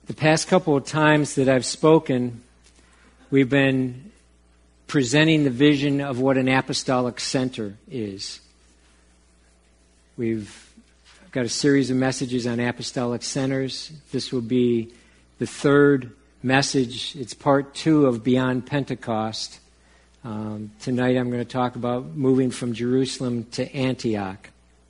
The past couple of times that I've spoken, we've been presenting the vision of what an apostolic center is. We've got a series of messages on apostolic centers. This will be the third message. It's part 2 of Beyond Pentecost. Tonight I'm going to talk about moving from Jerusalem to Antioch.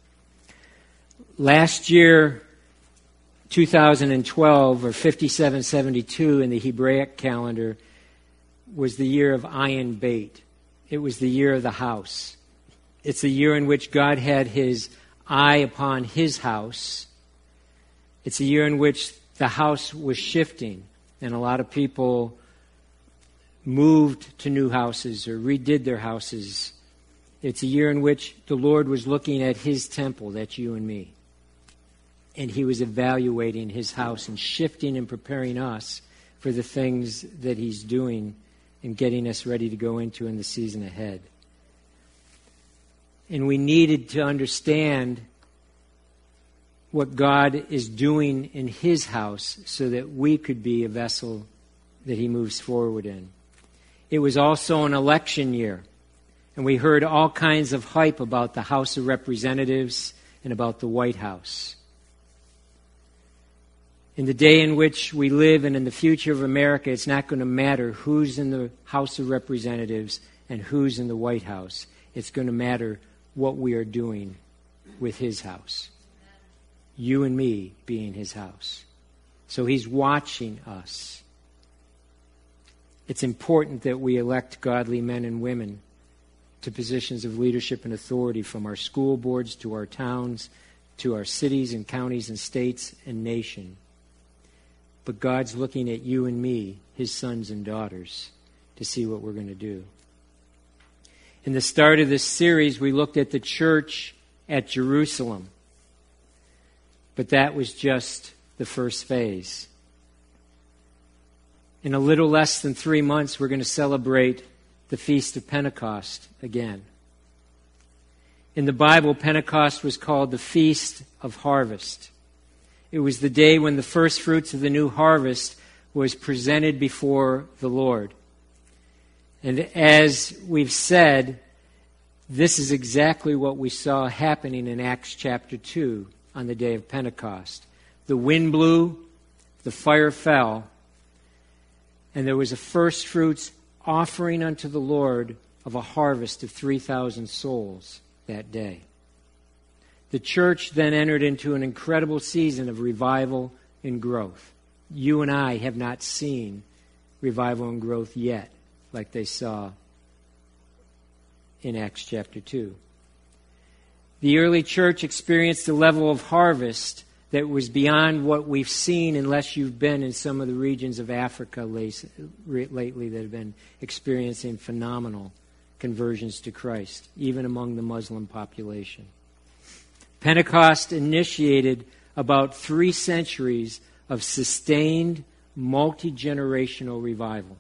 Last year, 2012, or 5772 in the Hebraic calendar, was the year of Ayin Beit. It was the year of the house. It's the year in which God had his eye upon his house. It's a year in which the house was shifting, and a lot of people moved to new houses or redid their houses. It's a year in which the Lord was looking at his temple, that's you and me. And he was evaluating his house and shifting and preparing us for the things that he's doing and getting us ready to go into in the season ahead. And we needed to understand what God is doing in his house so that we could be a vessel that he moves forward in. It was also an election year, and we heard all kinds of hype about the House of Representatives and about the White House. In the day in which we live and in the future of America, it's not going to matter who's in the House of Representatives and who's in the White House. It's going to matter what we are doing with his house. You and me being his house. So he's watching us. It's important that we elect godly men and women to positions of leadership and authority, from our school boards to our towns, to our cities and counties and states and nation. But God's looking at you and me, his sons and daughters, to see what we're going to do. In the start of this series, we looked at the church at Jerusalem. But that was just the first phase. In a little less than 3 months, we're going to celebrate the Feast of Pentecost again. In the Bible, Pentecost was called the Feast of Harvest. It was the day when the first fruits of the new harvest was presented before the Lord. And as we've said, this is exactly what we saw happening in Acts chapter 2 on the day of Pentecost. The wind blew, the fire fell, and there was a first fruits offering unto the Lord of a harvest of 3,000 souls that day. The church then entered into an incredible season of revival and growth. You and I have not seen revival and growth yet, like they saw in Acts chapter 2. The early church experienced a level of harvest that was beyond what we've seen, unless you've been in some of the regions of Africa lately that have been experiencing phenomenal conversions to Christ, even among the Muslim population. Pentecost initiated about 3 centuries of sustained, multi-generational revival.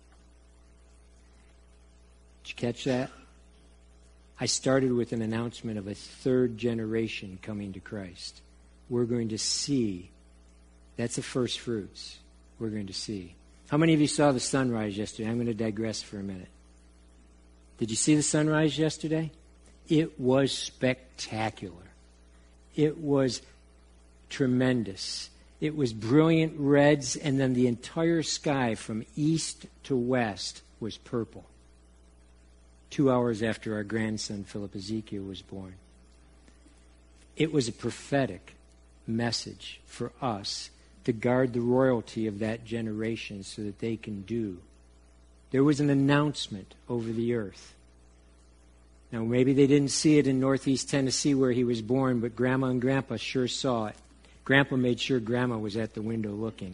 Did you catch that? I started with an announcement of a 3rd generation coming to Christ. We're going to see. That's the first fruits. We're going to see. How many of you saw the sunrise yesterday? I'm going to digress for a minute. Did you see the sunrise yesterday? It was spectacular. It was tremendous. It was brilliant reds, and then the entire sky from east to west was purple. 2 hours after our grandson, Philip Ezekiel, was born. It was a prophetic message for us to guard the royalty of that generation so that they can do. There was an announcement over the earth. Now, maybe they didn't see it in northeast Tennessee where he was born, but Grandma and Grandpa sure saw it. Grandpa made sure Grandma was at the window looking.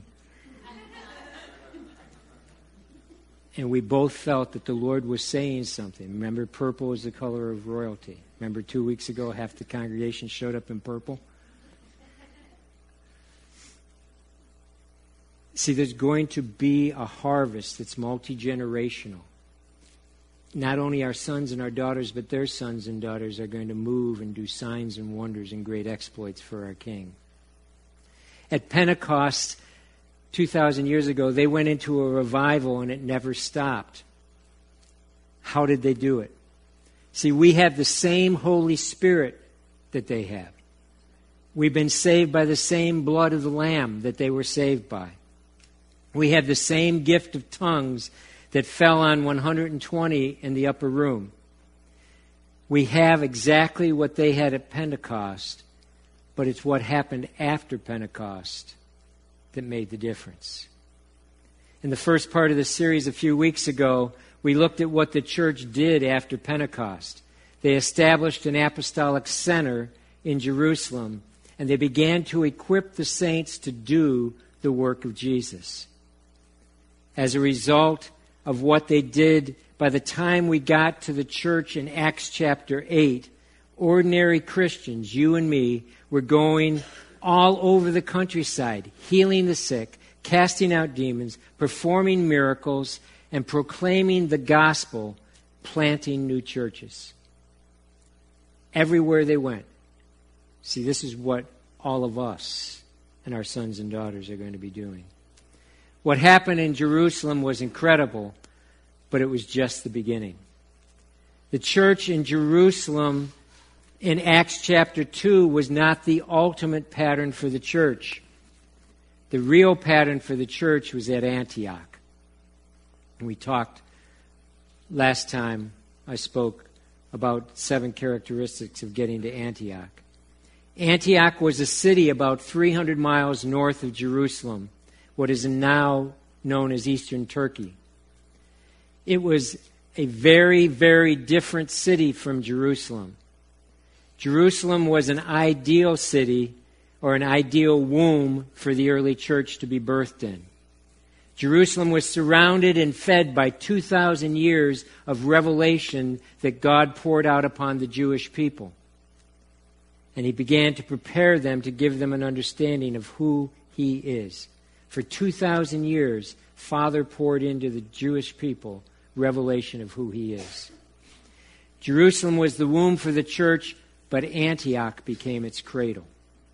And we both felt that the Lord was saying something. Remember, purple is the color of royalty. Remember 2 weeks ago, half the congregation showed up in purple? See, there's going to be a harvest that's multi-generational. Not only our sons and our daughters, but their sons and daughters are going to move and do signs and wonders and great exploits for our King. At Pentecost, 2,000 years ago, they went into a revival and it never stopped. How did they do it? See, we have the same Holy Spirit that they have. We've been saved by the same blood of the Lamb that they were saved by. We have the same gift of tongues that fell on 120 in the upper room. We have exactly what they had at Pentecost, but it's what happened after Pentecost that made the difference. In the first part of the series a few weeks ago, we looked at what the church did after Pentecost. They established an apostolic center in Jerusalem, and they began to equip the saints to do the work of Jesus. As a result of what they did, by the time we got to the church in Acts chapter 8, ordinary Christians, you and me, were going all over the countryside, healing the sick, casting out demons, performing miracles, and proclaiming the gospel, planting new churches. Everywhere they went. See, this is what all of us and our sons and daughters are going to be doing. What happened in Jerusalem was incredible, but it was just the beginning. The church in Jerusalem in Acts chapter 2 was not the ultimate pattern for the church. The real pattern for the church was at Antioch. And we talked last time I spoke about 7 characteristics of getting to Antioch. Antioch was a city about 300 miles north of Jerusalem, what is now known as Eastern Turkey. It was a very, very different city from Jerusalem. Jerusalem was an ideal city or an ideal womb for the early church to be birthed in. Jerusalem was surrounded and fed by 2,000 years of revelation that God poured out upon the Jewish people. And he began to prepare them to give them an understanding of who he is. For 2,000 years, Father poured into the Jewish people revelation of who he is. Jerusalem was the womb for the church, but Antioch became its cradle.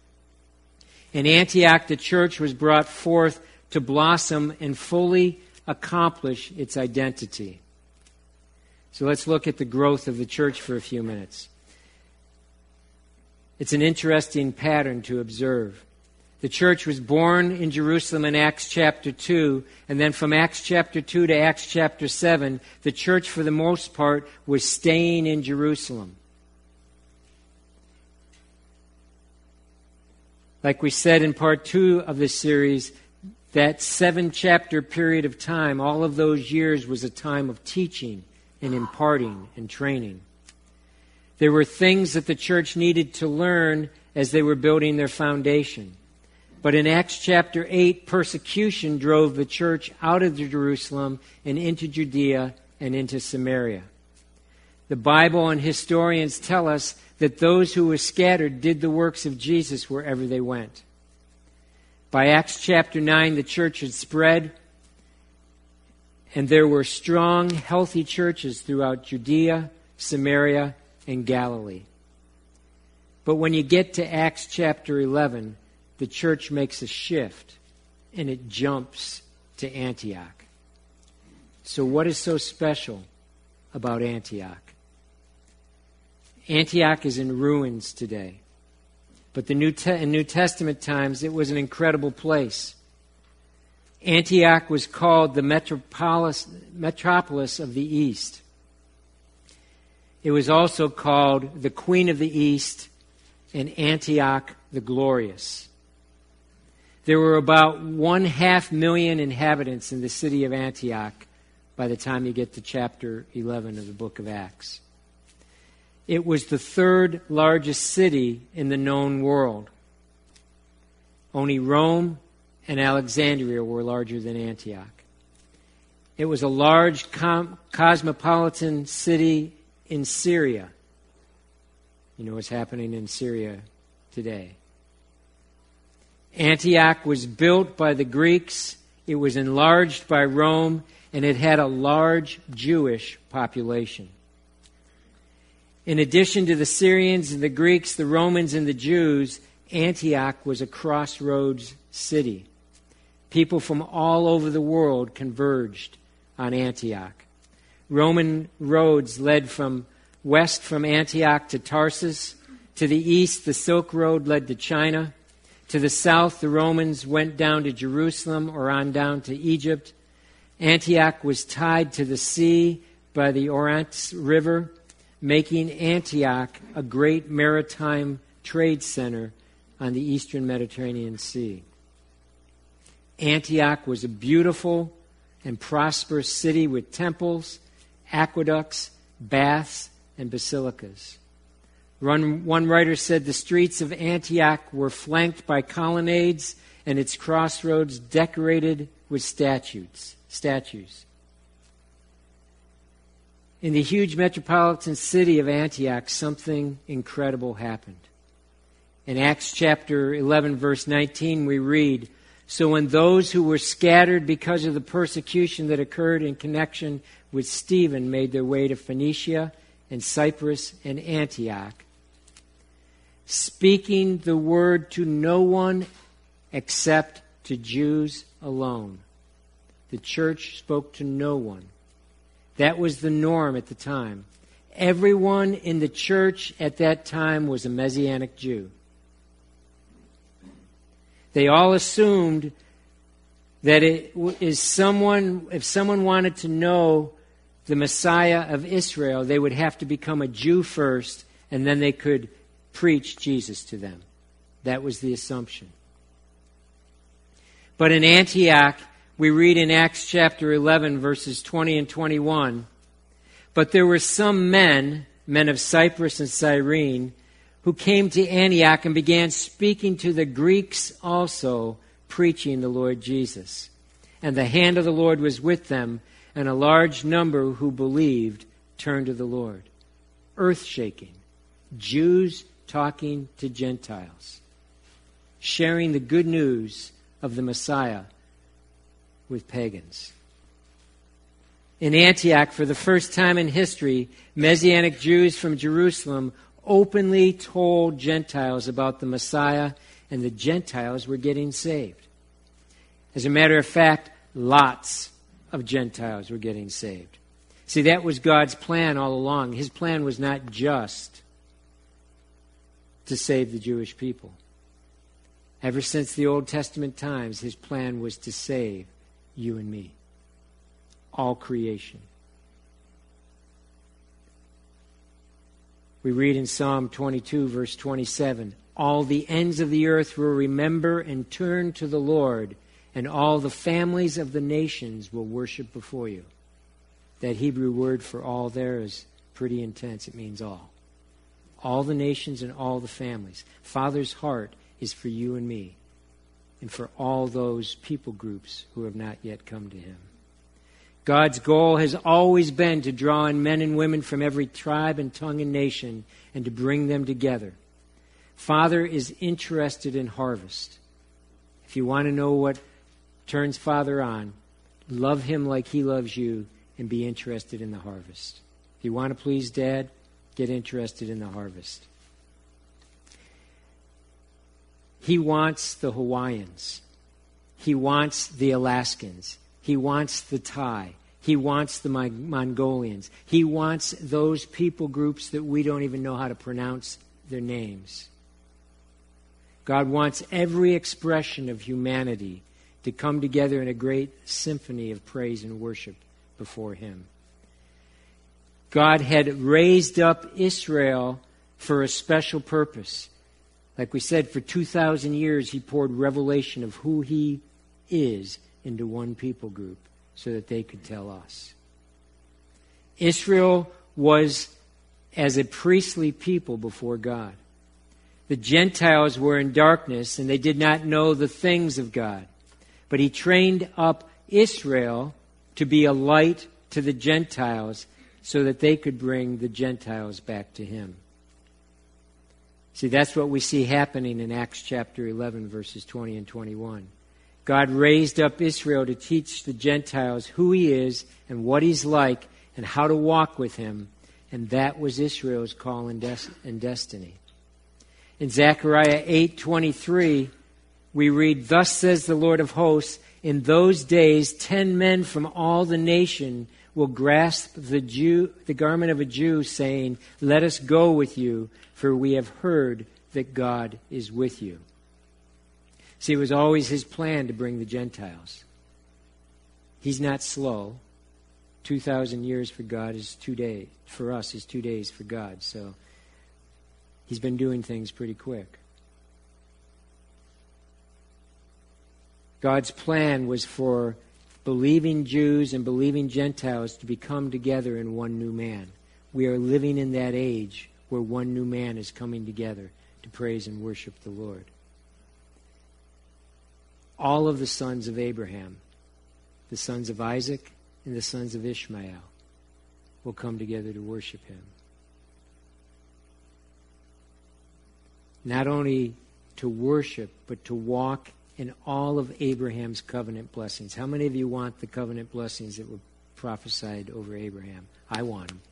In Antioch, the church was brought forth to blossom and fully accomplish its identity. So let's look at the growth of the church for a few minutes. It's an interesting pattern to observe. The church was born in Jerusalem in Acts chapter 2, and then from Acts chapter 2 to Acts chapter 7, the church for the most part was staying in Jerusalem. Like we said in part 2 of this series, that 7-chapter period of time, all of those years was a time of teaching and imparting and training. There were things that the church needed to learn as they were building their foundation. But in Acts chapter 8, persecution drove the church out of Jerusalem and into Judea and into Samaria. The Bible and historians tell us that those who were scattered did the works of Jesus wherever they went. By Acts chapter 9, the church had spread, and there were strong, healthy churches throughout Judea, Samaria, and Galilee. But when you get to Acts chapter 11, the church makes a shift, and it jumps to Antioch. So what is so special about Antioch? Antioch is in ruins today. But in New Testament times, it was an incredible place. Antioch was called the metropolis of the East. It was also called the Queen of the East and Antioch the Glorious. There were about 500,000 inhabitants in the city of Antioch by the time you get to chapter 11 of the book of Acts. It was the 3rd largest city in the known world. Only Rome and Alexandria were larger than Antioch. It was a large cosmopolitan city in Syria. You know what's happening in Syria today. Antioch was built by the Greeks, it was enlarged by Rome, and it had a large Jewish population. In addition to the Syrians and the Greeks, the Romans and the Jews, Antioch was a crossroads city. People from all over the world converged on Antioch. Roman roads led from west from Antioch to Tarsus. To the east, the Silk Road led to China. To the south, the Romans went down to Jerusalem or on down to Egypt. Antioch was tied to the sea by the Orontes River, making Antioch a great maritime trade center on the eastern Mediterranean Sea. Antioch was a beautiful and prosperous city with temples, aqueducts, baths, and basilicas. One writer said the streets of Antioch were flanked by colonnades and its crossroads decorated with statues. In the huge metropolitan city of Antioch, something incredible happened. In Acts chapter 11, verse 19, we read, "So when those who were scattered because of the persecution that occurred in connection with Stephen made their way to Phoenicia and Cyprus and Antioch, speaking the word to no one except to Jews alone." The church spoke to no one. That was the norm at the time. Everyone in the church at that time was a Messianic Jew. They all assumed that if someone wanted to know the Messiah of Israel, they would have to become a Jew first, and then they could preach Jesus to them. That was the assumption. But in Antioch, we read in Acts chapter 11, verses 20 and 21, "But there were some men of Cyprus and Cyrene, who came to Antioch and began speaking to the Greeks also, preaching the Lord Jesus. And the hand of the Lord was with them, and a large number who believed turned to the Lord." Earth-shaking. Jews talking to Gentiles, sharing the good news of the Messiah with pagans. In Antioch, for the first time in history, Messianic Jews from Jerusalem openly told Gentiles about the Messiah, and the Gentiles were getting saved. As a matter of fact, lots of Gentiles were getting saved. See, that was God's plan all along. His plan was not just to save the Jewish people. Ever since the Old Testament times, his plan was to save you and me, all creation. We read in Psalm 22, verse 27, "All the ends of the earth will remember and turn to the Lord, and all the families of the nations will worship before you." That Hebrew word for all there is pretty intense. It means all. All the nations and all the families. Father's heart is for you and me, and for all those people groups who have not yet come to him. God's goal has always been to draw in men and women from every tribe and tongue and nation and to bring them together. Father is interested in harvest. If you want to know what turns Father on, love him like he loves you and be interested in the harvest. If you want to please Dad, get interested in the harvest. He wants the Hawaiians. He wants the Alaskans. He wants the Thai. He wants the Mongolians. He wants those people groups that we don't even know how to pronounce their names. God wants every expression of humanity to come together in a great symphony of praise and worship before him. God had raised up Israel for a special purpose. Like we said, for 2,000 years, he poured revelation of who he is into one people group so that they could tell us. Israel was as a priestly people before God. The Gentiles were in darkness and they did not know the things of God. But he trained up Israel to be a light to the Gentiles so that they could bring the Gentiles back to him. See, that's what we see happening in Acts chapter 11, verses 20 and 21. God raised up Israel to teach the Gentiles who he is and what he's like and how to walk with him. And that was Israel's call and destiny. In Zechariah 8:23, we read, "Thus says the Lord of hosts, In those days, 10 men from all the nation will grasp the garment of a Jew, saying, "Let us go with you, for we have heard that God is with you." See, it was always his plan to bring the Gentiles. He's not slow. 2,000 years for God is 2 days. For us is 2 days for God. So he's been doing things pretty quick. God's plan was for believing Jews and believing Gentiles to become together in one new man. We are living in that age where one new man is coming together to praise and worship the Lord. All of the sons of Abraham, the sons of Isaac and the sons of Ishmael, will come together to worship him. Not only to worship, but to walk in all of Abraham's covenant blessings. How many of you want the covenant blessings that were prophesied over Abraham? I want them.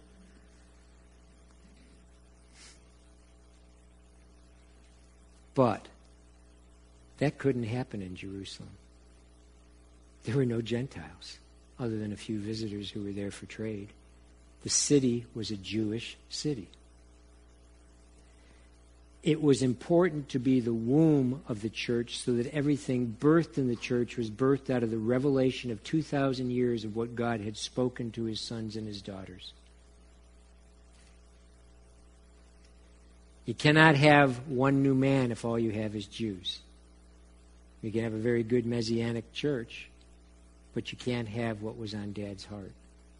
But that couldn't happen in Jerusalem. There were no Gentiles, other than a few visitors who were there for trade. The city was a Jewish city. It was important to be the womb of the church so that everything birthed in the church was birthed out of the revelation of 2,000 years of what God had spoken to his sons and his daughters. You cannot have one new man if all you have is Jews. You can have a very good Messianic church, but you can't have what was on Dad's heart.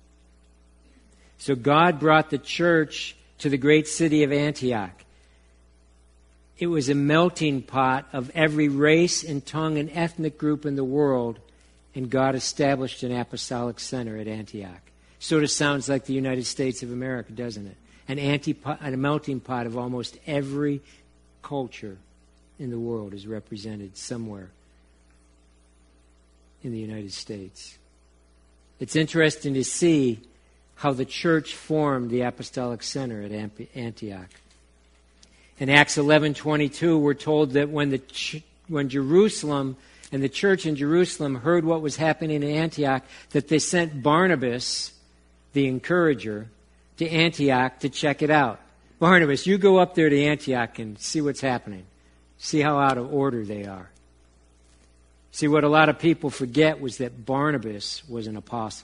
So God brought the church to the great city of Antioch. It was a melting pot of every race and tongue and ethnic group in the world, and God established an apostolic center at Antioch. Sort of sounds like the United States of America, doesn't it? A melting pot of almost every culture in the world is represented somewhere in the United States. It's interesting to see how the church formed the apostolic center at Antioch. In Acts 11:22, we're told that when Jerusalem and the church in Jerusalem heard what was happening in Antioch, that they sent Barnabas, the encourager, to Antioch to check it out. Barnabas, you go up there to Antioch and see what's happening. See how out of order they are. See, what a lot of people forget was that Barnabas was an apostle.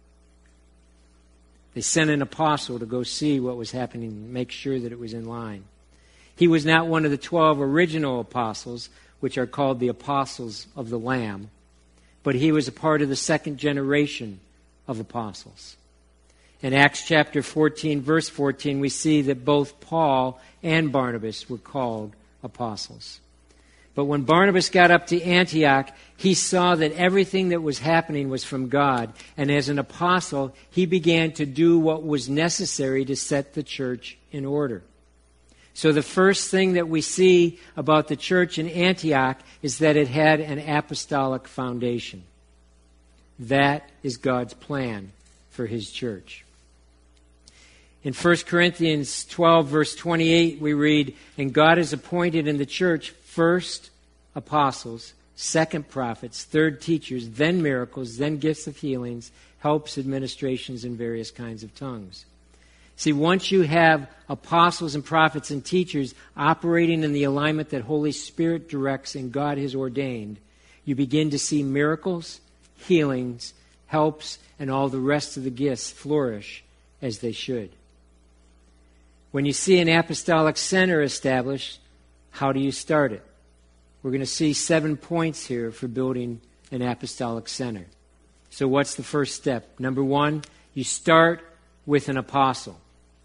They sent an apostle to go see what was happening and make sure that it was in line. He was not one of the 12 original apostles, which are called the apostles of the Lamb, but he was a part of the second generation of apostles. In Acts chapter 14, verse 14, we see that both Paul and Barnabas were called apostles. But when Barnabas got up to Antioch, he saw that everything that was happening was from God. And as an apostle, he began to do what was necessary to set the church in order. So the first thing that we see about the church in Antioch is that it had an apostolic foundation. That is God's plan for his church. In 1 Corinthians 12, verse 28, we read, "And God has appointed in the church first apostles, second prophets, third teachers, then miracles, then gifts of healings, helps, administrations, and various kinds of tongues." See, once you have apostles and prophets and teachers operating in the alignment that Holy Spirit directs and God has ordained, you begin to see miracles, healings, helps, and all the rest of the gifts flourish as they should. When you see an apostolic center established, how do you start it? We're going to see 7 points here for building an apostolic center. So what's the first step? Number 1, you start with an apostle.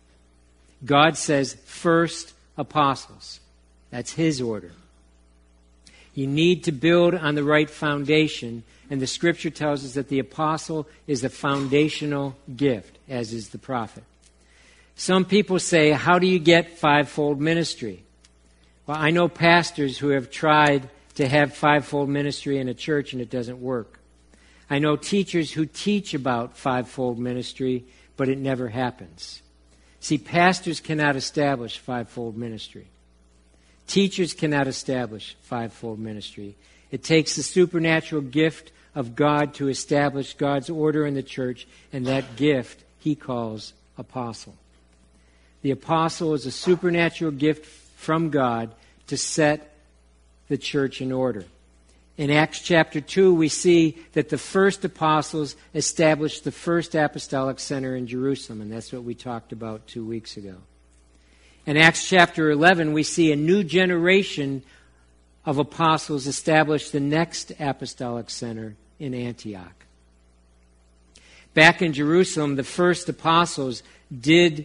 God says first apostles. That's his order. You need to build on the right foundation, and the scripture tells us that the apostle is the foundational gift, as is the prophet. Some people say, how do you get fivefold ministry? Well, I know pastors who have tried to have fivefold ministry in a church and it doesn't work. I know teachers who teach about fivefold ministry, but it never happens. See, pastors cannot establish fivefold ministry. Teachers cannot establish fivefold ministry. It takes the supernatural gift of God to establish God's order in the church, and that gift he calls apostle. The apostle is a supernatural gift from God to set the church in order. In Acts chapter 2, we see that the first apostles established the first apostolic center in Jerusalem, and that's what we talked about 2 weeks ago. In Acts chapter 11, we see a new generation of apostles establish the next apostolic center in Antioch. Back in Jerusalem, the first apostles the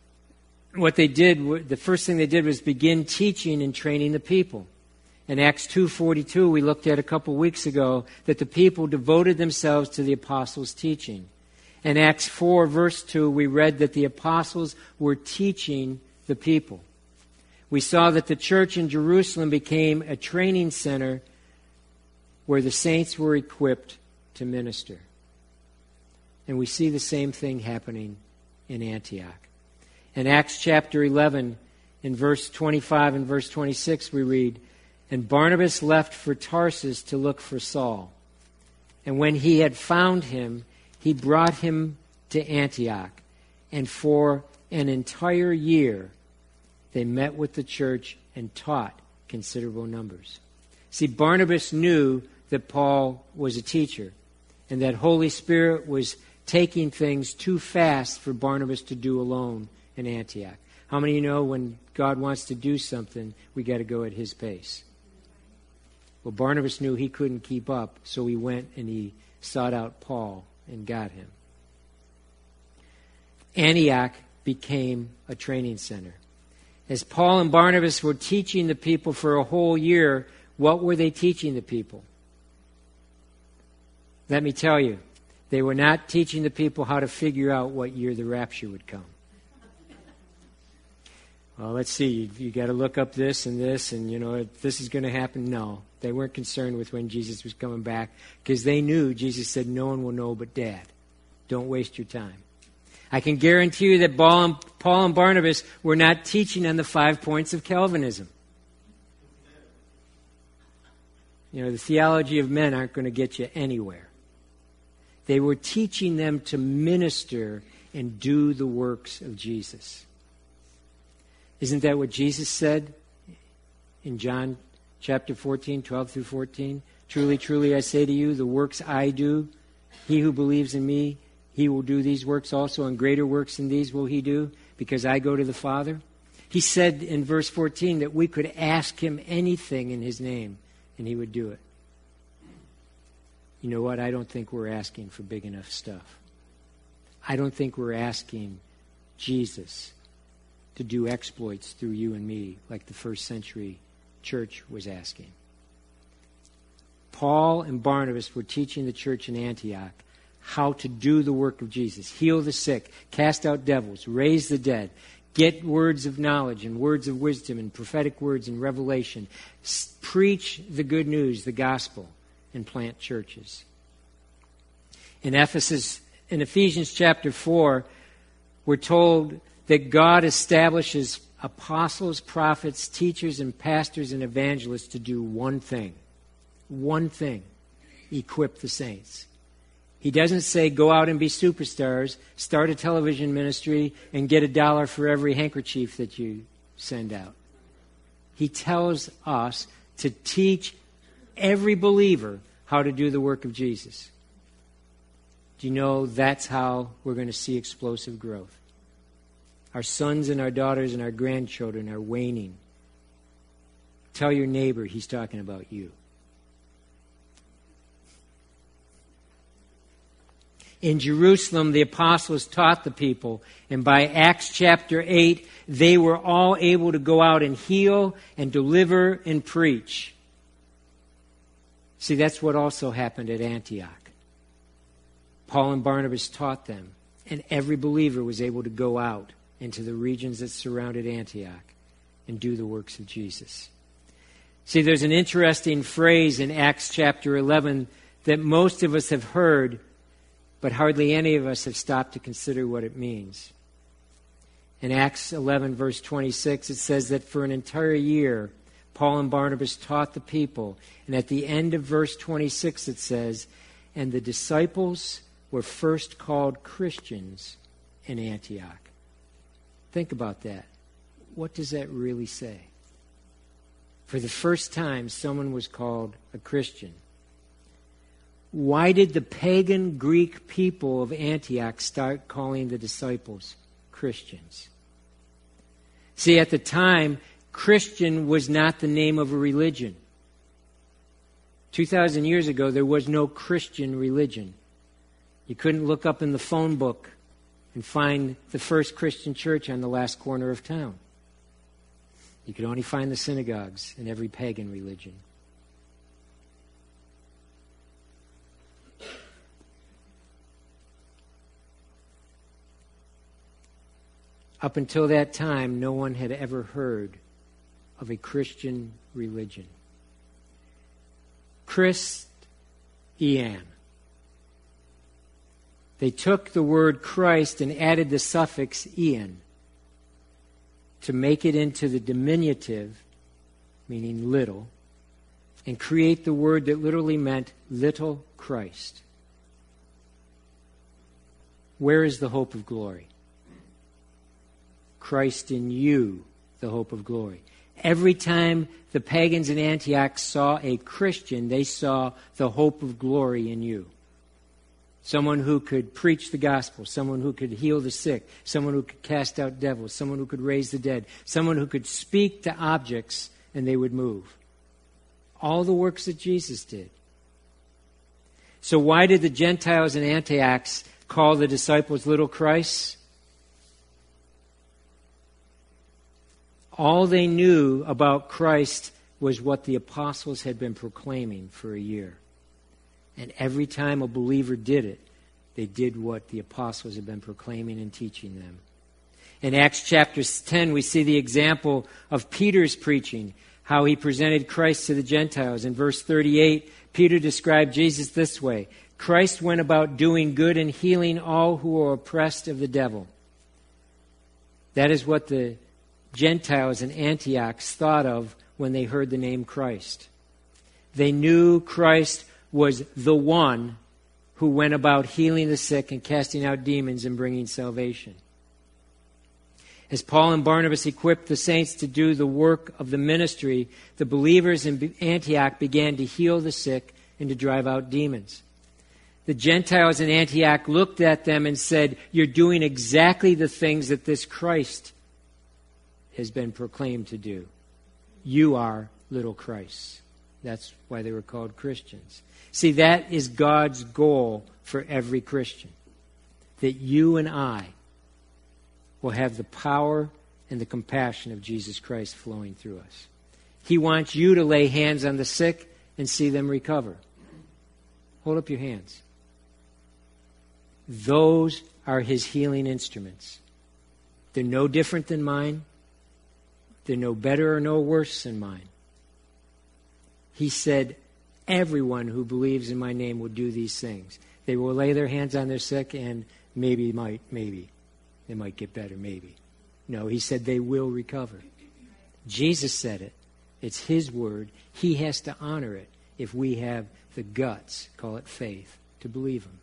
first thing they did was begin teaching and training the people. In Acts 2:42, we looked at a couple weeks ago that the people devoted themselves to the apostles' teaching. In Acts 4, verse 2, we read that the apostles were teaching the people. We saw that the church in Jerusalem became a training center where the saints were equipped to minister. And we see the same thing happening in Antioch. In Acts chapter 11, in verse 25 and verse 26, we read, "And Barnabas left for Tarsus to look for Saul. And when he had found him, he brought him to Antioch. And for an entire year, they met with the church and taught considerable numbers." See, Barnabas knew that Paul was a teacher and that Holy Spirit was taking things too fast for Barnabas to do alone in Antioch. How many of you know when God wants to do something, we got to go at his pace? Well, Barnabas knew he couldn't keep up, so he went and he sought out Paul and got him. Antioch became a training center. As Paul and Barnabas were teaching the people for a whole year, what were they teaching the people? Let me tell you, they were not teaching the people how to figure out what year the rapture would come. Well, let's see, you got to look up this, and if this is going to happen. No, they weren't concerned with when Jesus was coming back because they knew Jesus said, "No one will know but Dad. Don't waste your time." I can guarantee you that Paul and Barnabas were not teaching on the 5 points of Calvinism. The theology of men aren't going to get you anywhere. They were teaching them to minister and do the works of Jesus. Isn't that what Jesus said in John chapter 14, 12 through 14? "Truly, truly, I say to you, the works I do, he who believes in me, he will do these works also, and greater works than these will he do, because I go to the Father." He said in verse 14 that we could ask him anything in his name, and he would do it. You know what? I don't think we're asking for big enough stuff. I don't think we're asking Jesus to do exploits through you and me like the first century church was asking. Paul and Barnabas were teaching the church in Antioch how to do the work of Jesus. Heal the sick, cast out devils, raise the dead, get words of knowledge and words of wisdom and prophetic words and revelation. Preach the good news, the gospel, and plant churches. In Ephesians chapter 4, we're told that God establishes apostles, prophets, teachers, and pastors and evangelists to do one thing. One thing. Equip the saints. He doesn't say go out and be superstars, start a television ministry, and get $1 for every handkerchief that you send out. He tells us to teach every believer how to do the work of Jesus. Do you know that's how we're going to see explosive growth? Our sons and our daughters and our grandchildren are waning. Tell your neighbor he's talking about you. In Jerusalem, the apostles taught the people, and by Acts chapter 8, they were all able to go out and heal and deliver and preach. See, that's what also happened at Antioch. Paul and Barnabas taught them, and every believer was able to go out into the regions that surrounded Antioch and do the works of Jesus. See, there's an interesting phrase in Acts chapter 11 that most of us have heard, but hardly any of us have stopped to consider what it means. In Acts 11, verse 26, it says that for an entire year, Paul and Barnabas taught the people. And at the end of verse 26, it says, and the disciples were first called Christians in Antioch. Think about that. What does that really say? For the first time, someone was called a Christian. Why did the pagan Greek people of Antioch start calling the disciples Christians? See, at the time, Christian was not the name of a religion. 2,000 years ago, there was no Christian religion. You couldn't look up in the phone book and find the first Christian church on the last corner of town. You could only find the synagogues in every pagan religion. Up until that time, no one had ever heard of a Christian religion. Christ-ian. They took the word Christ and added the suffix ian to make it into the diminutive, meaning little, and create the word that literally meant little Christ. Where is the hope of glory? Christ in you, the hope of glory. Every time the pagans in Antioch saw a Christian, they saw the hope of glory in you. Someone who could preach the gospel, someone who could heal the sick, someone who could cast out devils, someone who could raise the dead, someone who could speak to objects and they would move. All the works that Jesus did. So why did the Gentiles in Antioch call the disciples little Christs? All they knew about Christ was what the apostles had been proclaiming for a year. And every time a believer did it, they did what the apostles had been proclaiming and teaching them. In Acts chapter 10, we see the example of Peter's preaching, how he presented Christ to the Gentiles. In verse 38, Peter described Jesus this way: Christ went about doing good and healing all who were oppressed of the devil. That is what the Gentiles in Antioch thought of when they heard the name Christ. They knew Christ was the one who went about healing the sick and casting out demons and bringing salvation. As Paul and Barnabas equipped the saints to do the work of the ministry, the believers in Antioch began to heal the sick and to drive out demons. The Gentiles in Antioch looked at them and said, "You're doing exactly the things that this Christ has been proclaimed to do. You are little Christs." That's why they were called Christians. See, that is God's goal for every Christian. That you and I will have the power and the compassion of Jesus Christ flowing through us. He wants you to lay hands on the sick and see them recover. Hold up your hands. Those are his healing instruments. They're no different than mine. They're no better or no worse than mine. He said, everyone who believes in my name will do these things. They will lay their hands on their sick and maybe they might get better, maybe. No, he said they will recover. Jesus said it. It's his word. He has to honor it if we have the guts, call it faith, to believe him.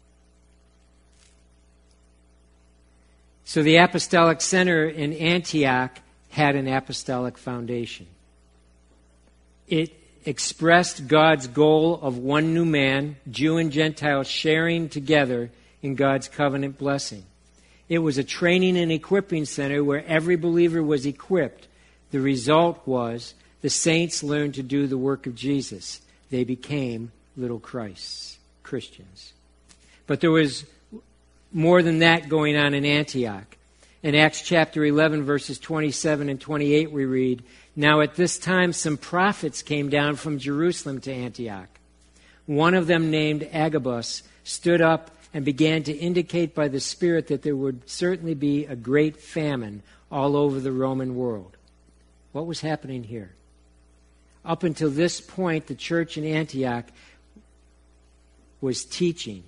So the Apostolic Center in Antioch had an apostolic foundation. It expressed God's goal of one new man, Jew and Gentile, sharing together in God's covenant blessing. It was a training and equipping center where every believer was equipped. The result was the saints learned to do the work of Jesus. They became little Christs, Christians. But there was more than that going on in Antioch. In Acts chapter 11, verses 27 and 28, we read, "Now at this time some prophets came down from Jerusalem to Antioch. One of them, named Agabus, stood up and began to indicate by the Spirit that there would certainly be a great famine all over the Roman world." What was happening here? Up until this point, the church in Antioch was teaching.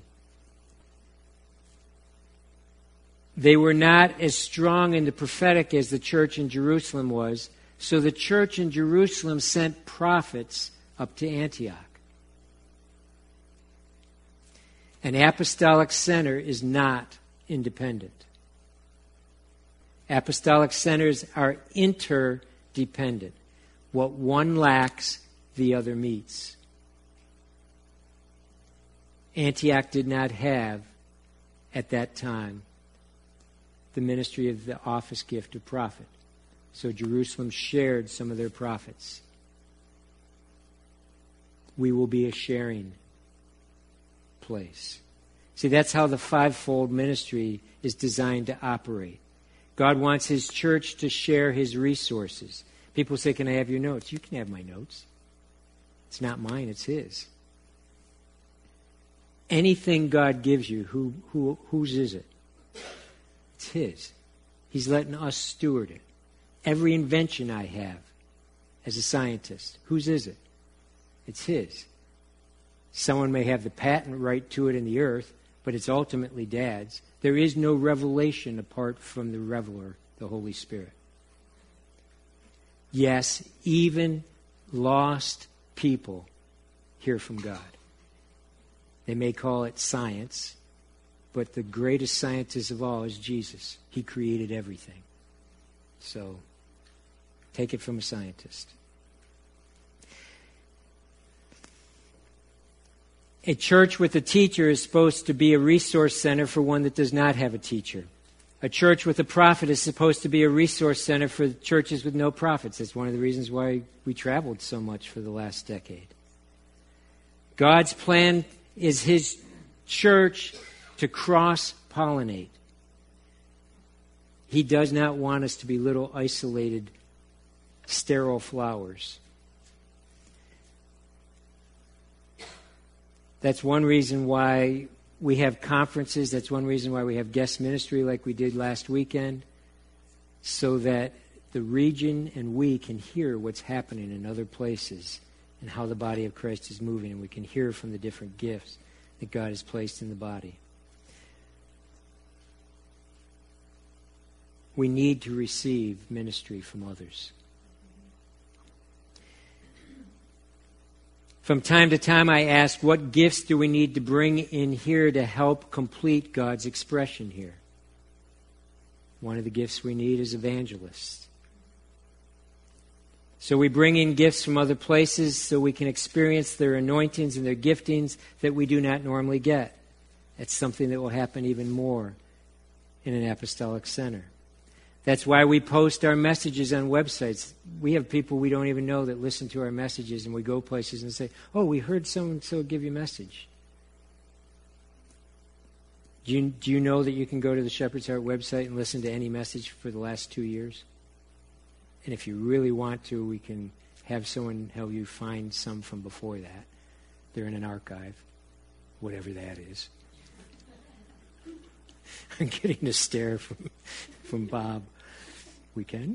They were not as strong in the prophetic as the church in Jerusalem was, so the church in Jerusalem sent prophets up to Antioch. An apostolic center is not independent. Apostolic centers are interdependent. What one lacks, the other meets. Antioch did not have, at that time, the ministry of the office gift of prophet. So Jerusalem shared some of their prophets. We will be a sharing place. See, that's how the fivefold ministry is designed to operate. God wants His church to share His resources. People say, can I have your notes? You can have my notes. It's not mine, it's His. Anything God gives you, whose is it? It's His. He's letting us steward it. Every invention I have as a scientist, whose is it? It's His. Someone may have the patent right to it in the earth, but it's ultimately Dad's. There is no revelation apart from the reveler, the Holy Spirit. Yes, even lost people hear from God. They may call it science, but the greatest scientist of all is Jesus. He created everything. So, take it from a scientist. A church with a teacher is supposed to be a resource center for one that does not have a teacher. A church with a prophet is supposed to be a resource center for churches with no prophets. That's one of the reasons why we traveled so much for the last decade. God's plan is His church to cross-pollinate. He does not want us to be little isolated, sterile flowers. That's one reason why we have conferences. That's one reason why we have guest ministry like we did last weekend, so that the region and we can hear what's happening in other places and how the body of Christ is moving, and we can hear from the different gifts that God has placed in the body. We need to receive ministry from others. From time to time I ask, what gifts do we need to bring in here to help complete God's expression here? One of the gifts we need is evangelists. So we bring in gifts from other places so we can experience their anointings and their giftings that we do not normally get. That's something that will happen even more in an apostolic center. That's why we post our messages on websites. We have people we don't even know that listen to our messages, and we go places and say, oh, we heard so-and-so give you a message. Do you know that you can go to the Shepherd's Heart website and listen to any message for the last 2 years? And if you really want to, we can have someone help you find some from before that. They're in an archive, whatever that is. I'm getting a stare from Bob. We can?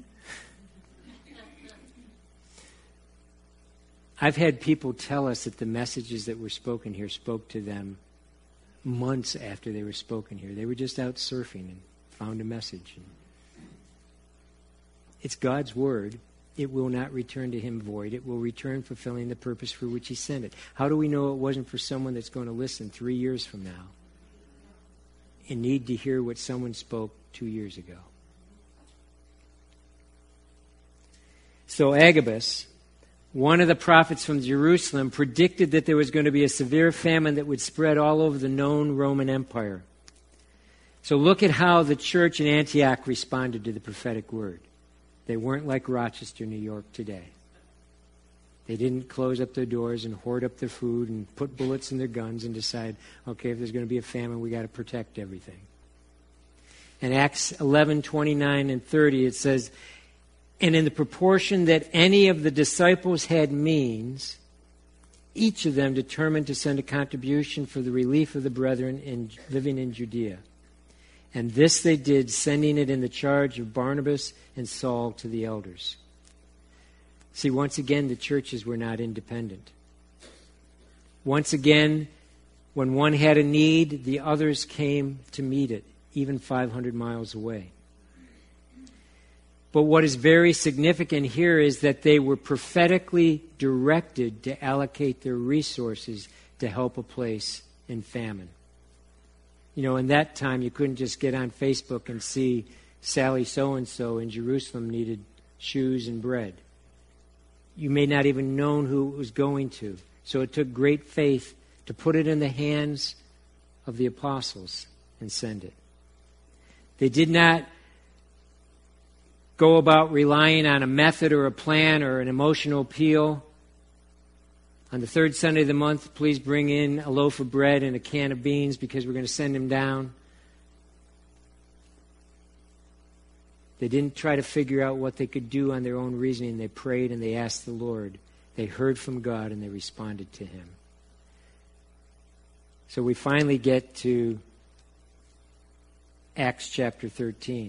I've had people tell us that the messages that were spoken here spoke to them months after they were spoken here. They were just out surfing and found a message. It's God's word. It will not return to Him void. It will return fulfilling the purpose for which He sent it. How do we know it wasn't for someone that's going to listen 3 years from now and need to hear what someone spoke 2 years ago? So Agabus, one of the prophets from Jerusalem, predicted that there was going to be a severe famine that would spread all over the known Roman Empire. So look at how the church in Antioch responded to the prophetic word. They weren't like Rochester, New York today. They didn't close up their doors and hoard up their food and put bullets in their guns and decide, okay, if there's going to be a famine, we got to protect everything. In Acts 11:29 and 30, it says, and in the proportion that any of the disciples had means, each of them determined to send a contribution for the relief of the brethren living in Judea. And this they did, sending it in the charge of Barnabas and Saul to the elders. See, once again, the churches were not independent. Once again, when one had a need, the others came to meet it, even 500 miles away. But what is very significant here is that they were prophetically directed to allocate their resources to help a place in famine. In that time, you couldn't just get on Facebook and see Sally so-and-so in Jerusalem needed shoes and bread. You may not even known who it was going to. So it took great faith to put it in the hands of the apostles and send it. They did not go about relying on a method or a plan or an emotional appeal. On the third Sunday of the month, please bring in a loaf of bread and a can of beans because we're going to send him down. They didn't try to figure out what they could do on their own reasoning. They prayed and they asked the Lord. They heard from God and they responded to Him. So we finally get to Acts chapter 13.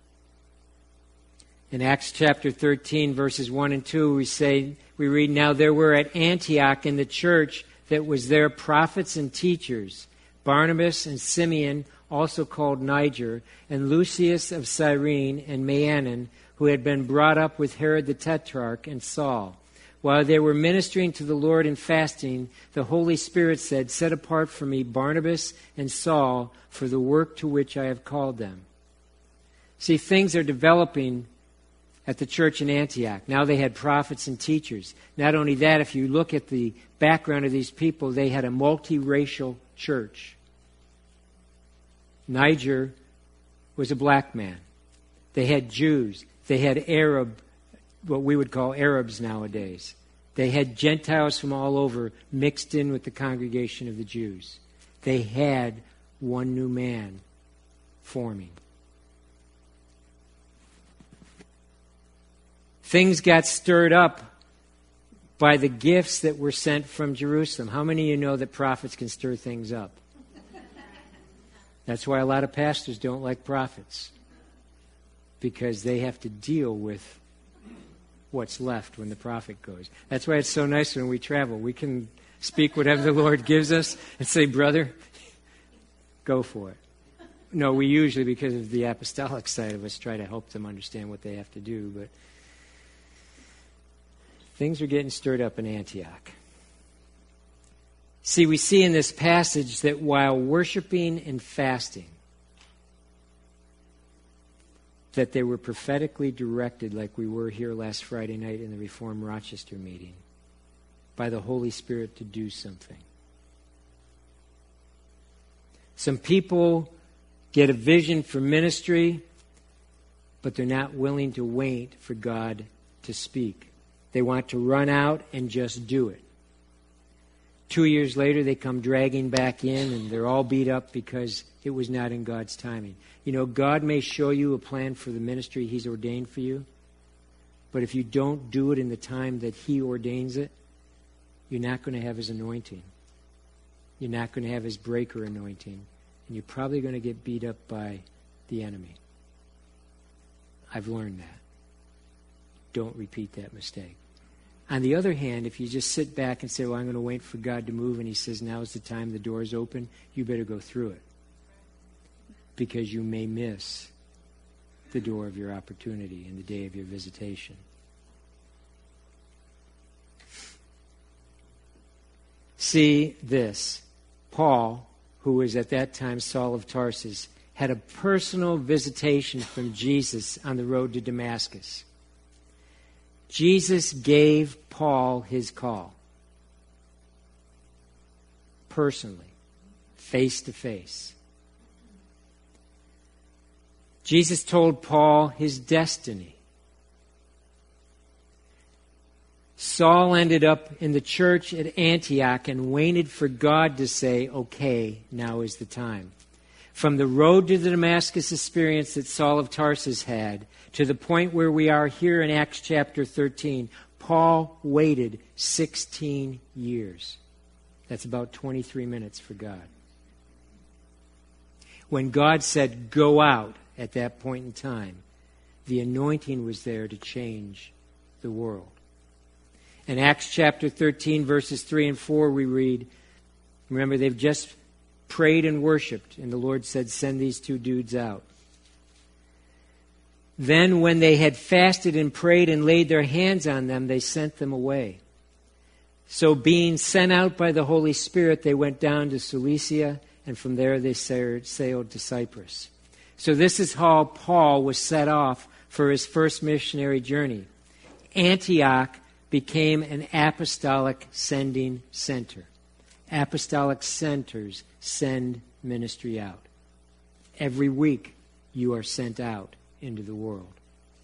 In Acts chapter 13, verses 1 and 2, we read, "Now there were at Antioch in the church that was there prophets and teachers, Barnabas and Simeon, also called Niger, and Lucius of Cyrene, and Manaen, who had been brought up with Herod the Tetrarch, and Saul. While they were ministering to the Lord and fasting, the Holy Spirit said, 'Set apart for me Barnabas and Saul for the work to which I have called them.'" See, things are developing at the church in Antioch. Now they had prophets and teachers. Not only that, if you look at the background of these people, they had a multiracial church. Niger was a black man. They had Jews. They had what we would call Arabs nowadays. They had Gentiles from all over mixed in with the congregation of the Jews. They had one new man forming. Things got stirred up by the gifts that were sent from Jerusalem. How many of you know that prophets can stir things up? That's why a lot of pastors don't like prophets, because they have to deal with what's left when the prophet goes. That's why it's so nice when we travel. We can speak whatever the Lord gives us and say, "Brother, go for it." No, we usually, because of the apostolic side of us, try to help them understand what they have to do. But things are getting stirred up in Antioch. See, we see in this passage that while worshiping and fasting, that they were prophetically directed, like we were here last Friday night in the Reformed Rochester meeting, by the Holy Spirit to do something. Some people get a vision for ministry, but they're not willing to wait for God to speak. They want to run out and just do it. 2 years later, they come dragging back in, and they're all beat up because it was not in God's timing. God may show you a plan for the ministry He's ordained for you, but if you don't do it in the time that He ordains it, you're not going to have His anointing. You're not going to have His breaker anointing, and you're probably going to get beat up by the enemy. I've learned that. Don't repeat that mistake. On the other hand, if you just sit back and say, "Well, I'm going to wait for God to move," and He says, "Now's the time, the door's open," you better go through it, because you may miss the door of your opportunity in the day of your visitation. See this. Paul, who was at that time Saul of Tarsus, had a personal visitation from Jesus on the road to Damascus. Jesus gave Paul his call. Personally. Face to face. Jesus told Paul his destiny. Saul ended up in the church at Antioch and waited for God to say, "Okay, now is the time." From the road to the Damascus experience that Saul of Tarsus had, to the point where we are here in Acts chapter 13, Paul waited 16 years. That's about 23 minutes for God. When God said, "Go out," at that point in time, the anointing was there to change the world. In Acts chapter 13, verses 3 and 4, we read, remember, they've just prayed and worshiped, and the Lord said, "Send these two dudes out." Then when they had fasted and prayed and laid their hands on them, they sent them away. So being sent out by the Holy Spirit, they went down to Cilicia and from there they sailed to Cyprus. So this is how Paul was set off for his first missionary journey. Antioch became an apostolic sending center. Apostolic centers send ministry out. Every week you are sent out into the world.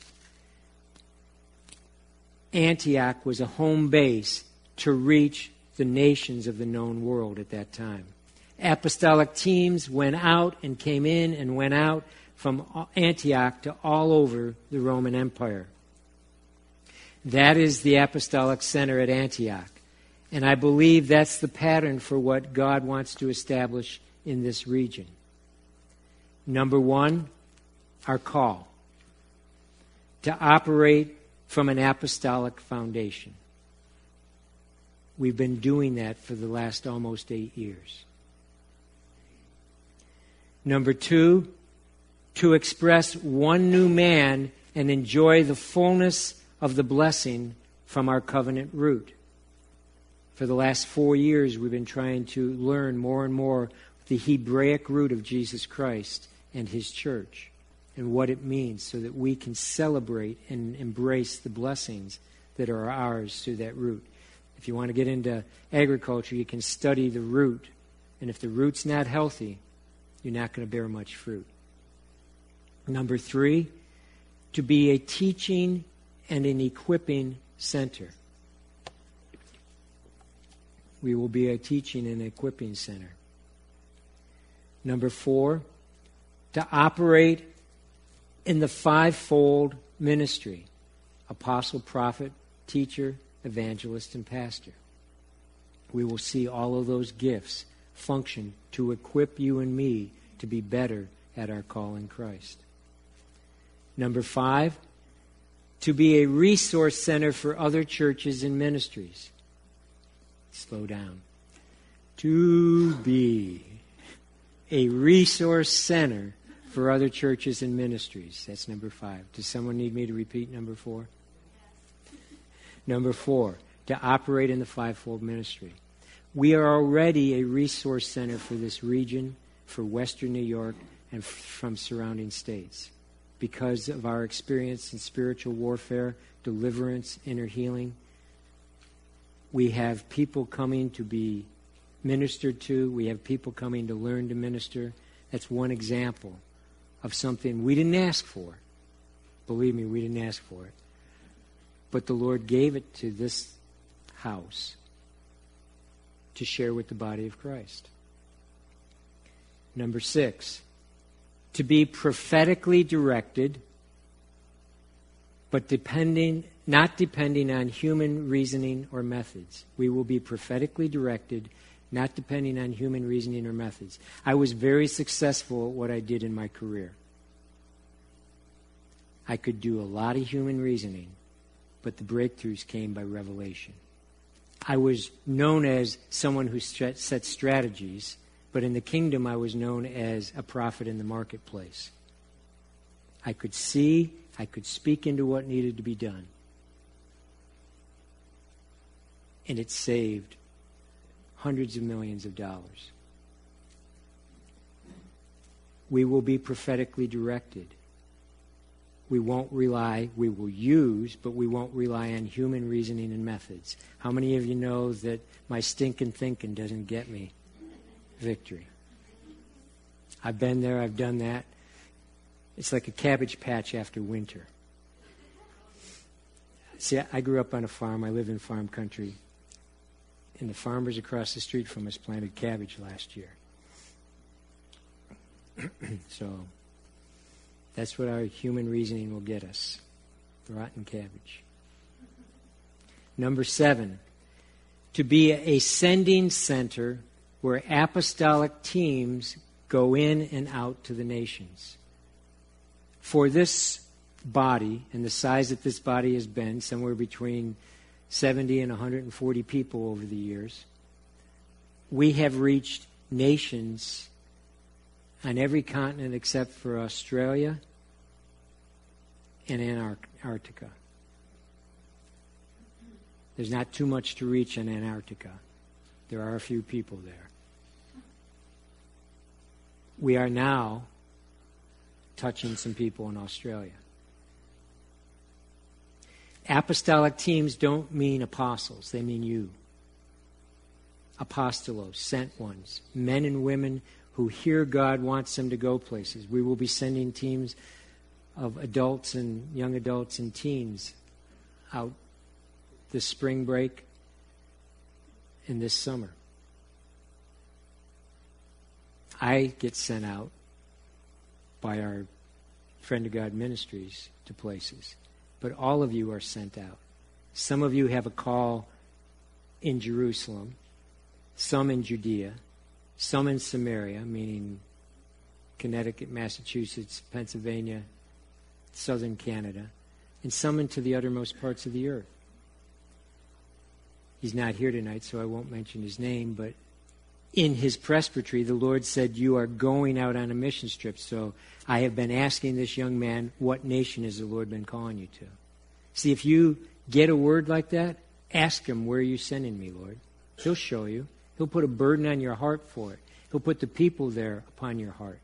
Antioch was a home base to reach the nations of the known world at that time. Apostolic teams went out and came in and went out from Antioch to all over the Roman Empire. That is the apostolic center at Antioch. And I believe that's the pattern for what God wants to establish in this region. Number one, our call to operate from an apostolic foundation. We've been doing that for the last almost 8 years. Number two, to express one new man and enjoy the fullness of the blessing from our covenant root. For the last 4 years, we've been trying to learn more and more the Hebraic root of Jesus Christ and His church and what it means so that we can celebrate and embrace the blessings that are ours through that root. If you want to get into agriculture, you can study the root. And if the root's not healthy, you're not going to bear much fruit. Number three, to be a teaching and an equipping center. We will be a teaching and equipping center. Number four, to operate in the fivefold ministry: apostle, prophet, teacher, evangelist, and pastor. We will see all of those gifts function to equip you and me to be better at our call in Christ. Number five, to be a resource center for other churches and ministries. Slow down. To be a resource center for other churches and ministries. That's number five. Does someone need me to repeat number four? Number four, to operate in the fivefold ministry. We are already a resource center for this region, for Western New York, and from surrounding states because of our experience in spiritual warfare, deliverance, inner healing. We have people coming to be ministered to. We have people coming to learn to minister. That's one example of something we didn't ask for. Believe me, we didn't ask for it. But the Lord gave it to this house to share with the body of Christ. Number six, to be prophetically directed, but not depending on human reasoning or methods. We will be prophetically directed, not depending on human reasoning or methods. I was very successful at what I did in my career. I could do a lot of human reasoning, but the breakthroughs came by revelation. I was known as someone who set strategies, but in the kingdom I was known as a prophet in the marketplace. I could see, I could speak into what needed to be done. And it saved hundreds of millions of dollars. We will be prophetically directed. We won't rely, we will use, but we won't rely on human reasoning and methods. How many of you know that my stinking thinking doesn't get me victory? I've been there, I've done that. It's like a cabbage patch after winter. See, I grew up on a farm. I live in farm country. And the farmers across the street from us planted cabbage last year. So that's what our human reasoning will get us. Rotten cabbage. Number seven, to be a sending center where apostolic teams go in and out to the nations. For this body, and the size that this body has been, somewhere between 70 and 140 people over the years, we have reached nations on every continent except for Australia and Antarctica. There's not too much to reach in Antarctica. There are a few people there. we are now touching some people in Australia. Apostolic teams don't mean apostles. They mean you. Apostolos, sent ones, men and women who hear God wants them to go places. We will be sending teams of adults and young adults and teens out this spring break and this summer. I get sent out by our Friend of God Ministries to places, but all of you are sent out. Some of you have a call in Jerusalem, some in Judea, some in Samaria, meaning Connecticut, Massachusetts, Pennsylvania, southern Canada, and some into the uttermost parts of the earth. He's not here tonight, so I won't mention his name, but in his presbytery, the Lord said, you are going out on a mission trip. So I have been asking this young man, what nation has the Lord been calling you to? See, if you get a word like that, ask him, where are you sending me, Lord? He'll show you. He'll put a burden on your heart for it. He'll put the people there upon your heart.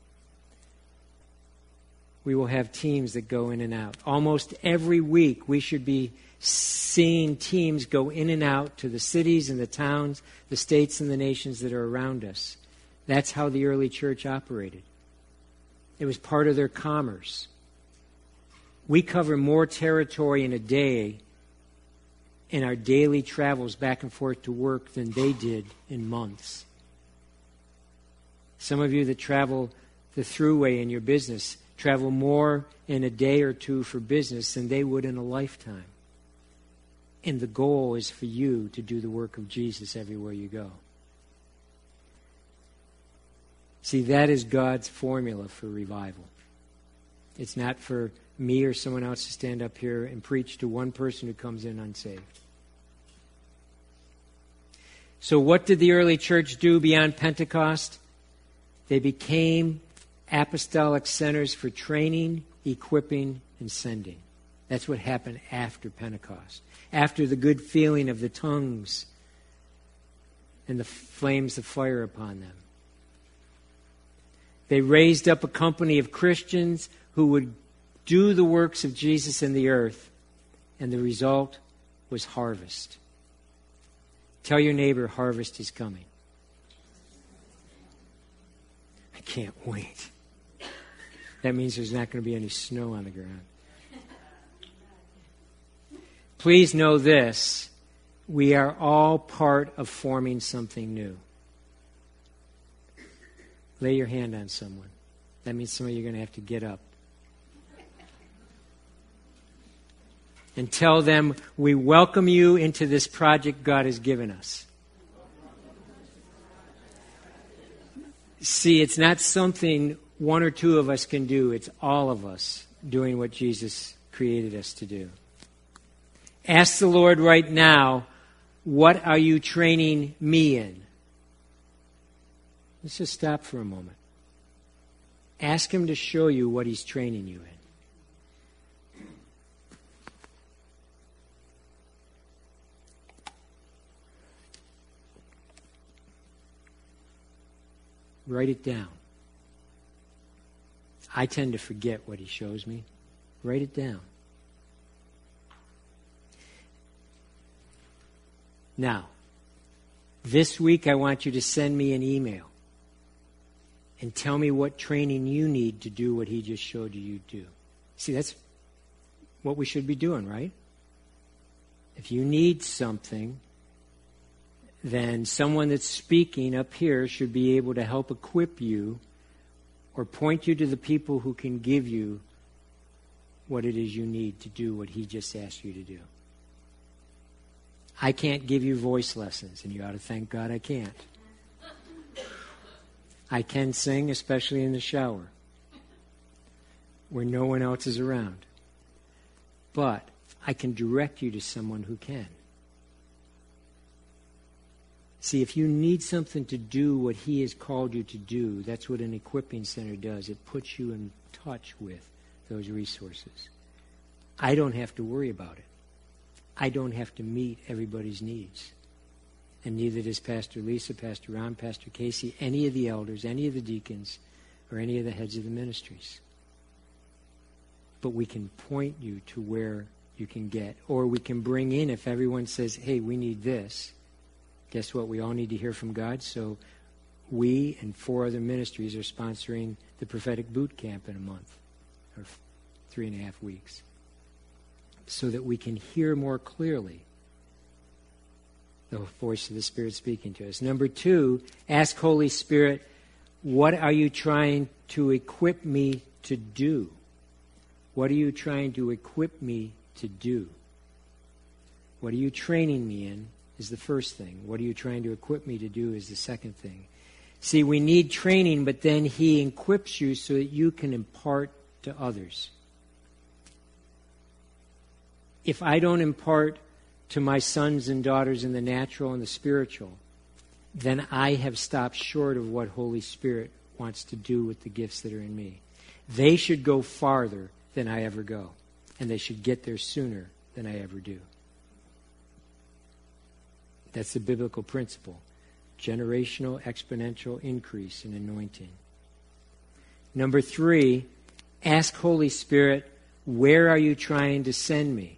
We will have teams that go in and out. Almost every week we should be seeing teams go in and out to the cities and the towns, the states and the nations that are around us. That's how the early church operated. It was part of their commerce. We cover more territory in a day in our daily travels back and forth to work than they did in months. Some of you that travel the thruway in your business travel more in a day or two for business than they would in a lifetime. And the goal is for you to do the work of Jesus everywhere you go. See, that is God's formula for revival. It's not for me or someone else to stand up here and preach to one person who comes in unsaved. So what did the early church do beyond Pentecost? They became apostolic centers for training, equipping, and sending. That's what happened after Pentecost. After the good feeling of the tongues and the flames of fire upon them. They raised up a company of Christians who would do the works of Jesus in the earth, and the result was harvest. Tell your neighbor, harvest is coming. I can't wait. That means there's not going to be any snow on the ground. Please know this, we are all part of forming something new. Lay your hand on someone. That means some of you are going to have to get up. And tell them, we welcome you into this project God has given us. See, it's not something one or two of us can do. It's all of us doing what Jesus created us to do. Ask the Lord right now, what are you training me in? Let's just stop for a moment. Ask him to show you what he's training you in. Write it down. I tend to forget what he shows me. Write it down. Now, this week I want you to send me an email and tell me what training you need to do what he just showed you do. See, that's what we should be doing, right? If you need something, then someone that's speaking up here should be able to help equip you or point you to the people who can give you what it is you need to do what he just asked you to do. I can't give you voice lessons, and you ought to thank God I can't. I can sing, especially in the shower, where no one else is around. But I can direct you to someone who can. See, if you need something to do what he has called you to do, that's what an equipping center does. It puts you in touch with those resources. I don't have to worry about it. I don't have to meet everybody's needs. And neither does Pastor Lisa, Pastor Ron, Pastor Casey, any of the elders, any of the deacons, or any of the heads of the ministries. But we can point you to where you can get. Or we can bring in, if everyone says, hey, we need this. Guess what? We all need to hear from God. So we and 4 other ministries are sponsoring the prophetic boot camp in a month, or 3.5 weeks, so that we can hear more clearly the voice of the Spirit speaking to us. Number 2, ask Holy Spirit, what are you trying to equip me to do? What are you trying to equip me to do? What are you training me in is the first thing. What are you trying to equip me to do is the second thing. See, we need training, but then He equips you so that you can impart to others. If I don't impart to my sons and daughters in the natural and the spiritual, then I have stopped short of what Holy Spirit wants to do with the gifts that are in me. They should go farther than I ever go, and they should get there sooner than I ever do. That's the biblical principle. Generational, exponential increase in anointing. Number 3, ask Holy Spirit, where are you trying to send me?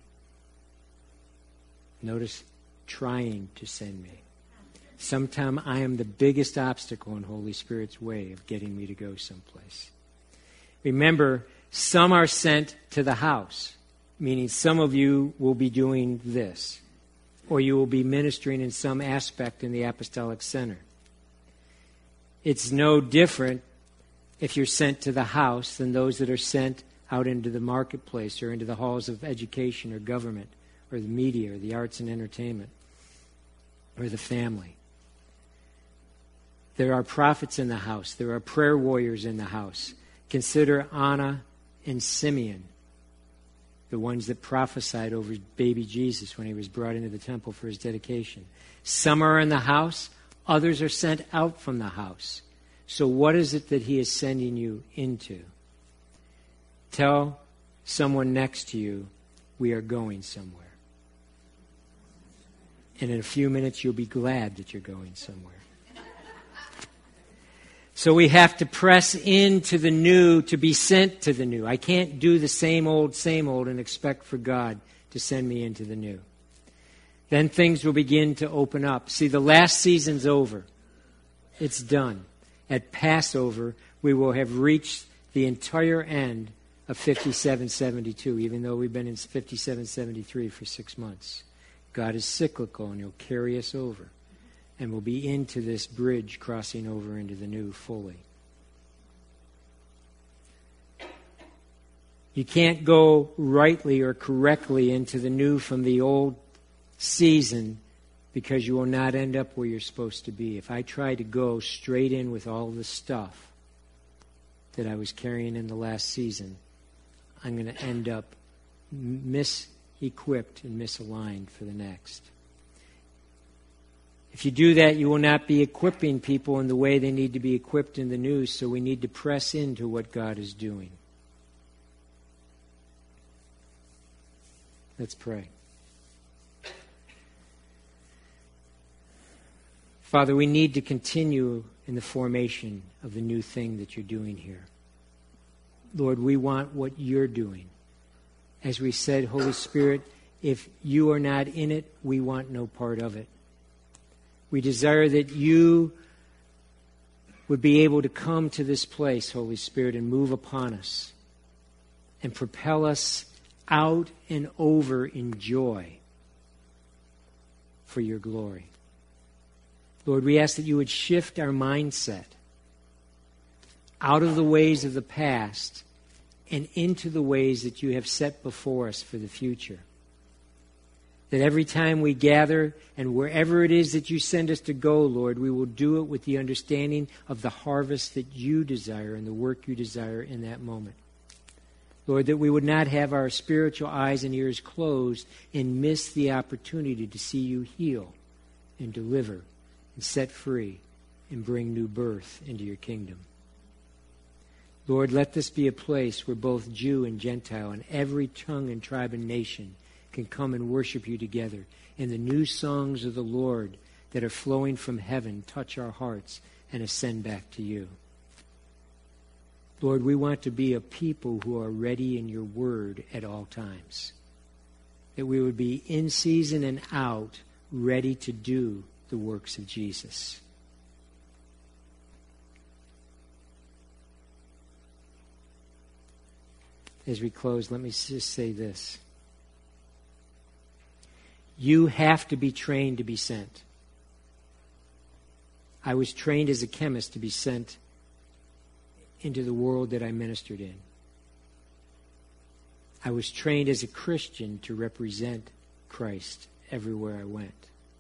Notice, trying to send me. Sometimes I am the biggest obstacle in Holy Spirit's way of getting me to go someplace. Remember, some are sent to the house, meaning some of you will be doing this, or you will be ministering in some aspect in the Apostolic Center. It's no different if you're sent to the house than those that are sent out into the marketplace or into the halls of education or government or the media or the arts and entertainment or the family. There are prophets in the house. There are prayer warriors in the house. Consider Anna and Simeon, the ones that prophesied over baby Jesus when he was brought into the temple for his dedication. Some are in the house. Others are sent out from the house. So what is it that He is sending you into? Tell someone next to you, we are going somewhere. And in a few minutes, you'll be glad that you're going somewhere. So we have to press into the new to be sent to the new. I can't do the same old, and expect for God to send me into the new. Then things will begin to open up. See, the last season's over. It's done. At Passover, we will have reached the entire end of 5772, even though we've been in 5773 for 6 months. God is cyclical, and He'll carry us over. And we'll be into this bridge crossing over into the new fully. You can't go rightly or correctly into the new from the old season because you will not end up where you're supposed to be. If I try to go straight in with all the stuff that I was carrying in the last season, I'm going to end up mis-equipped and misaligned for the next. If you do that, you will not be equipping people in the way they need to be equipped in the new, so we need to press into what God is doing. Let's pray. Father, we need to continue in the formation of the new thing that you're doing here. Lord, we want what you're doing. As we said, Holy Spirit, if you are not in it, we want no part of it. We desire that you would be able to come to this place, Holy Spirit, and move upon us and propel us out and over in joy for your glory. Lord, we ask that you would shift our mindset out of the ways of the past and into the ways that you have set before us for the future. That every time we gather and wherever it is that you send us to go, Lord, we will do it with the understanding of the harvest that you desire and the work you desire in that moment. Lord, that we would not have our spiritual eyes and ears closed and miss the opportunity to see you heal and deliver and set free and bring new birth into your kingdom. Lord, let this be a place where both Jew and Gentile and every tongue and tribe and nation can come and worship you together. And the new songs of the Lord that are flowing from heaven touch our hearts and ascend back to you. Lord, we want to be a people who are ready in your word at all times. That we would be in season and out, ready to do the works of Jesus. As we close, let me just say this. You have to be trained to be sent. I was trained as a chemist to be sent into the world that I ministered in. I was trained as a Christian to represent Christ everywhere I went.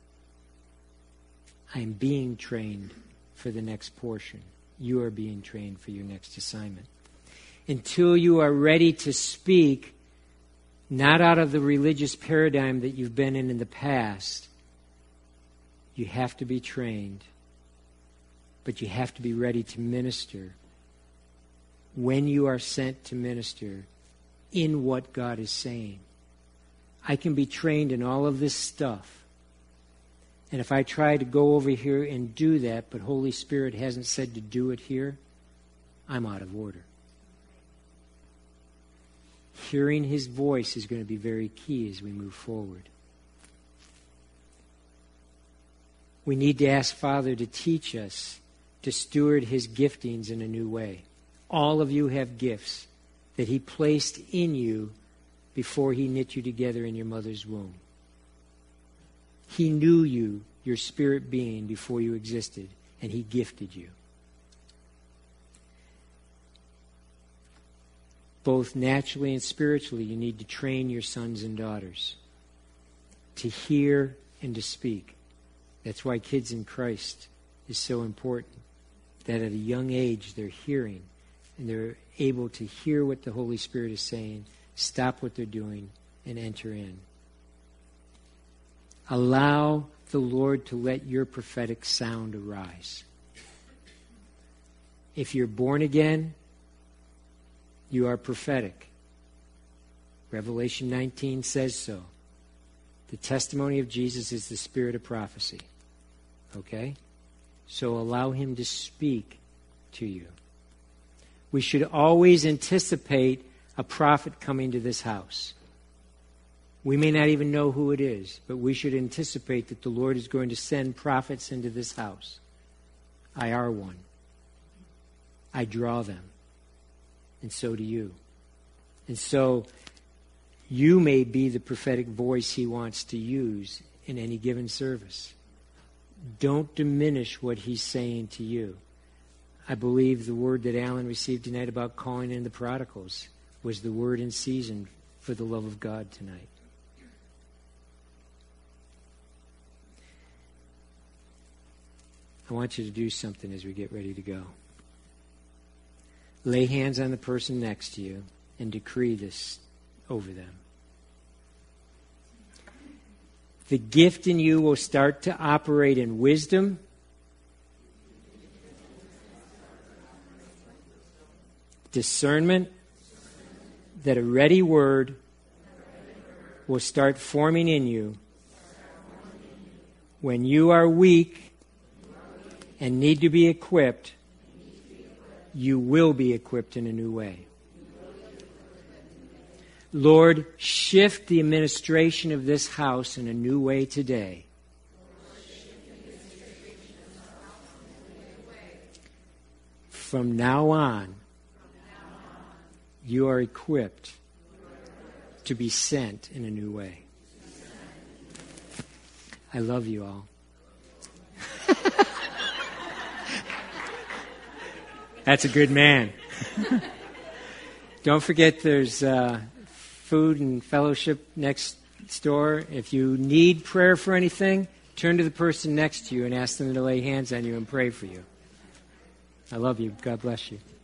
I am being trained for the next portion. You are being trained for your next assignment. Until you are ready to speak, not out of the religious paradigm that you've been in the past, you have to be trained, but you have to be ready to minister when you are sent to minister in what God is saying. I can be trained in all of this stuff, and if I try to go over here and do that, but Holy Spirit hasn't said to do it here, I'm out of order. Hearing his voice is going to be very key as we move forward. We need to ask Father to teach us to steward his giftings in a new way. All of you have gifts that he placed in you before he knit you together in your mother's womb. He knew you, your spirit being, before you existed, and he gifted you. Both naturally and spiritually, you need to train your sons and daughters to hear and to speak. That's why Kids in Christ is so important. That at a young age, they're hearing, and they're able to hear what the Holy Spirit is saying, stop what they're doing, and enter in. Allow the Lord to let your prophetic sound arise. If you're born again, you are prophetic. Revelation 19 says so. The testimony of Jesus is the spirit of prophecy. Okay? So allow him to speak to you. We should always anticipate a prophet coming to this house. We may not even know who it is, but we should anticipate that the Lord is going to send prophets into this house. I are one. I draw them. And so do you. And so you may be the prophetic voice he wants to use in any given service. Don't diminish what he's saying to you. I believe the word that Alan received tonight about calling in the prodigals was the word in season for the love of God tonight. I want you to do something as we get ready to go. Lay hands on the person next to you and decree this over them. The gift in you will start to operate in wisdom, discernment, that a ready word will start forming in you when you are weak and need to be equipped. You will be equipped in a new way. Lord, shift the administration of this house in a new way today. From now on, you are equipped to be sent in a new way. I love you all. That's a good man. Don't forget there's food and fellowship next door. If you need prayer for anything, turn to the person next to you and ask them to lay hands on you and pray for you. I love you. God bless you.